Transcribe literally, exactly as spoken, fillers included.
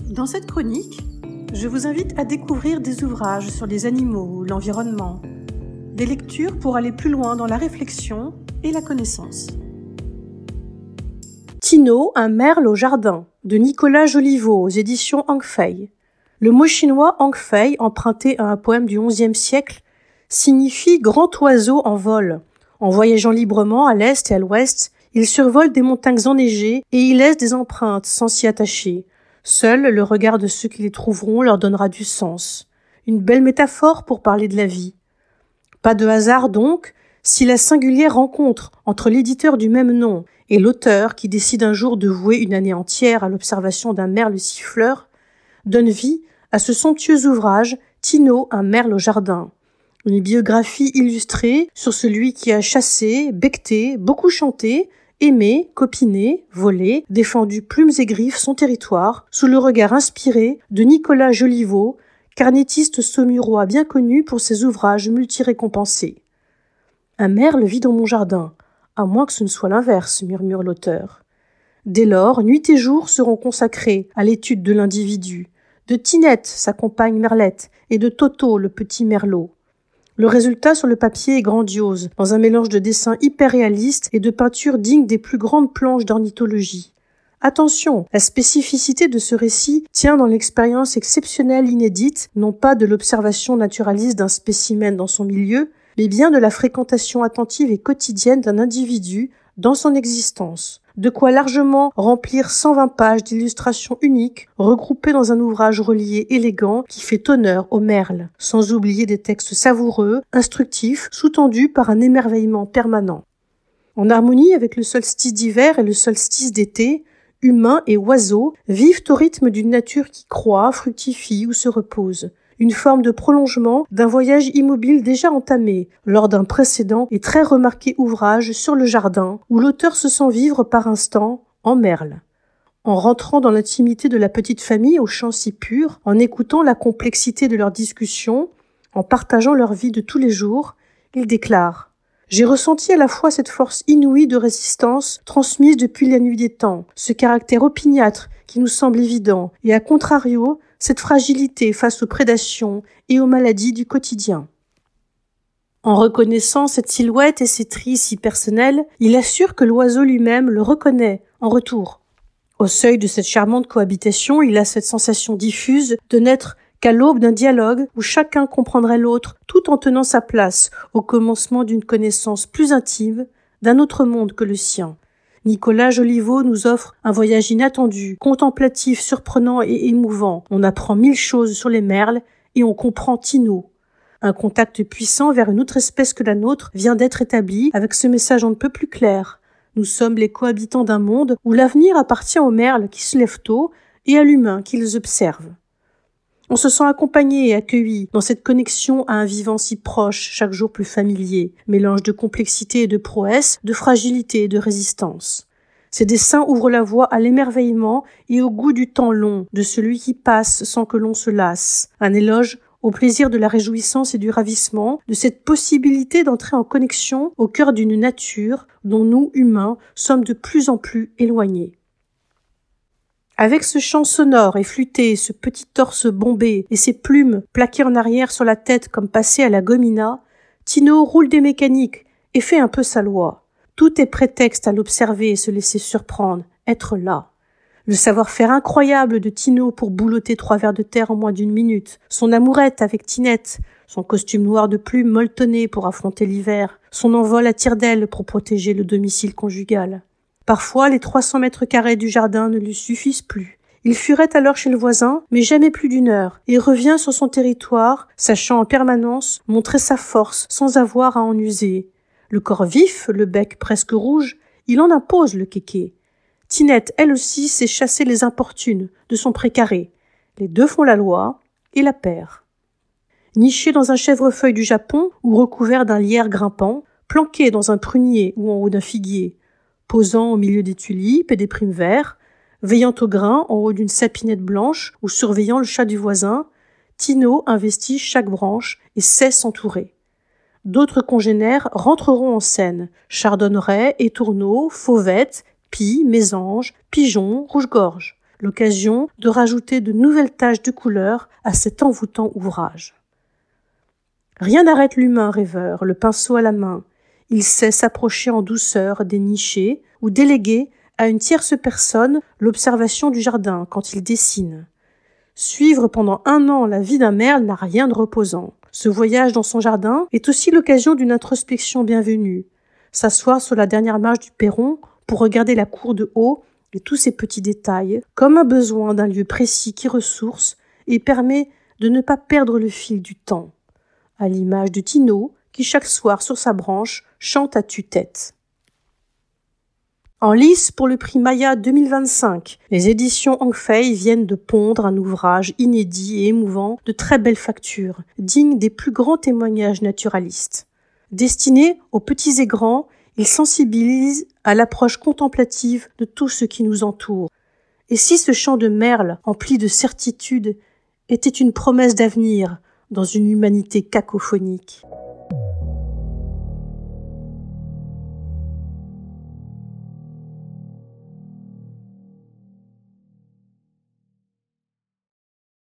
Dans cette chronique, je vous invite à découvrir des ouvrages sur les animaux, l'environnement, des lectures pour aller plus loin dans la réflexion et la connaissance. Tino, un merle au jardin, de Nicolas Joliveau aux éditions Angfei. Le mot chinois Angfei, emprunté à un poème du onzième siècle, signifie grand oiseau en vol. En voyageant librement à l'est et à l'ouest, il survole des montagnes enneigées et y laisse des empreintes sans s'y attacher. Seul le regard de ceux qui les trouveront leur donnera du sens. Une belle métaphore pour parler de la vie. Pas de hasard donc, si la singulière rencontre entre l'éditeur du même nom et l'auteur qui décide un jour de vouer une année entière à l'observation d'un merle siffleur, donne vie à ce somptueux ouvrage Tino, un merle au jardin. Une biographie illustrée sur celui qui a chassé, becqueté, beaucoup chanté, aimé, copiné, volé, défendu plumes et griffes son territoire, sous le regard inspiré de Nicolas Joliveau, carnétiste saumurois bien connu pour ses ouvrages multirécompensés. Un merle vit dans mon jardin, à moins que ce ne soit l'inverse, murmure l'auteur. Dès lors, nuit et jour seront consacrés à l'étude de l'individu, de Tinette, sa compagne merlette, et de Toto, le petit merlot. Le résultat sur le papier est grandiose, dans un mélange de dessins hyper réalistes et de peintures dignes des plus grandes planches d'ornithologie. Attention, la spécificité de ce récit tient dans l'expérience exceptionnelle inédite, non pas de l'observation naturaliste d'un spécimen dans son milieu, mais bien de la fréquentation attentive et quotidienne d'un individu dans son existence. De quoi largement remplir cent vingt pages d'illustrations uniques, regroupées dans un ouvrage relié élégant qui fait honneur au merle, sans oublier des textes savoureux, instructifs, sous-tendus par un émerveillement permanent. En harmonie avec le solstice d'hiver et le solstice d'été, humains et oiseaux vivent au rythme d'une nature qui croît, fructifie ou se repose. Une forme de prolongement d'un voyage immobile déjà entamé lors d'un précédent et très remarqué ouvrage sur le jardin où l'auteur se sent vivre par instants en merle. En rentrant dans l'intimité de la petite famille aux chants si purs, en écoutant la complexité de leurs discussions, en partageant leur vie de tous les jours, il déclare « J'ai ressenti à la fois cette force inouïe de résistance transmise depuis la nuit des temps, ce caractère opiniâtre qui nous semble évident, et à contrario, cette fragilité face aux prédations et aux maladies du quotidien. » En reconnaissant cette silhouette et ces traits si personnels, il assure que l'oiseau lui-même le reconnaît en retour. Au seuil de cette charmante cohabitation, il a cette sensation diffuse de n'être qu'à l'aube d'un dialogue où chacun comprendrait l'autre tout en tenant sa place au commencement d'une connaissance plus intime d'un autre monde que le sien. Nicolas Joliveau nous offre un voyage inattendu, contemplatif, surprenant et émouvant. On apprend mille choses sur les merles et on comprend Tino. Un contact puissant vers une autre espèce que la nôtre vient d'être établi avec ce message on ne peut plus clair. Nous sommes les cohabitants d'un monde où l'avenir appartient aux merles qui se lèvent tôt et à l'humain qui les observe. On se sent accompagné et accueilli dans cette connexion à un vivant si proche, chaque jour plus familier, mélange de complexité et de prouesse, de fragilité et de résistance. Ces dessins ouvrent la voie à l'émerveillement et au goût du temps long, de celui qui passe sans que l'on se lasse. Un éloge au plaisir de la réjouissance et du ravissement, de cette possibilité d'entrer en connexion au cœur d'une nature dont nous, humains, sommes de plus en plus éloignés. Avec ce chant sonore et flûté, ce petit torse bombé et ses plumes plaquées en arrière sur la tête comme passées à la gomina, Tino roule des mécaniques et fait un peu sa loi. Tout est prétexte à l'observer et se laisser surprendre, être là. Le savoir-faire incroyable de Tino pour boulotter trois vers de terre en moins d'une minute, son amourette avec Tinette, son costume noir de plumes molletonné pour affronter l'hiver, son envol à tire-d'aile pour protéger le domicile conjugal. Parfois, les trois cents mètres carrés du jardin ne lui suffisent plus. Il fuirait alors chez le voisin, mais jamais plus d'une heure, et revient sur son territoire, sachant en permanence montrer sa force sans avoir à en user. Le corps vif, le bec presque rouge, il en impose le kéké. Tinette, elle aussi, sait chasser les importunes de son précaré. Les deux font la loi et la paire. Niché dans un chèvrefeuille du Japon ou recouvert d'un lierre grimpant, planqué dans un prunier ou en haut d'un figuier, posant au milieu des tulipes et des primes verts, veillant au grain en haut d'une sapinette blanche ou surveillant le chat du voisin, Tino investit chaque branche et sait s'entourer. D'autres congénères rentreront en scène, chardonnerets, étourneaux, fauvettes, pies, mésanges, pigeons, rouge-gorge. l'occasion de rajouter de nouvelles taches de couleur à cet envoûtant ouvrage. Rien n'arrête l'humain rêveur, le pinceau à la main. Il sait s'approcher en douceur, dénicher ou déléguer à une tierce personne l'observation du jardin quand il dessine. Suivre pendant un an la vie d'un merle n'a rien de reposant. Ce voyage dans son jardin est aussi l'occasion d'une introspection bienvenue. S'asseoir sur la dernière marche du perron pour regarder la cour de haut et tous ces petits détails, comme un besoin d'un lieu précis qui ressource et permet de ne pas perdre le fil du temps, à l'image de Tino qui chaque soir sur sa branche chante à tue-tête. En lice pour le prix Maya deux mille vingt-cinq, les éditions Anfei viennent de pondre un ouvrage inédit et émouvant de très belle facture, digne des plus grands témoignages naturalistes. Destiné aux petits et grands, il sensibilise à l'approche contemplative de tout ce qui nous entoure. Et si ce chant de merle, empli de certitude, était une promesse d'avenir dans une humanité cacophonique ?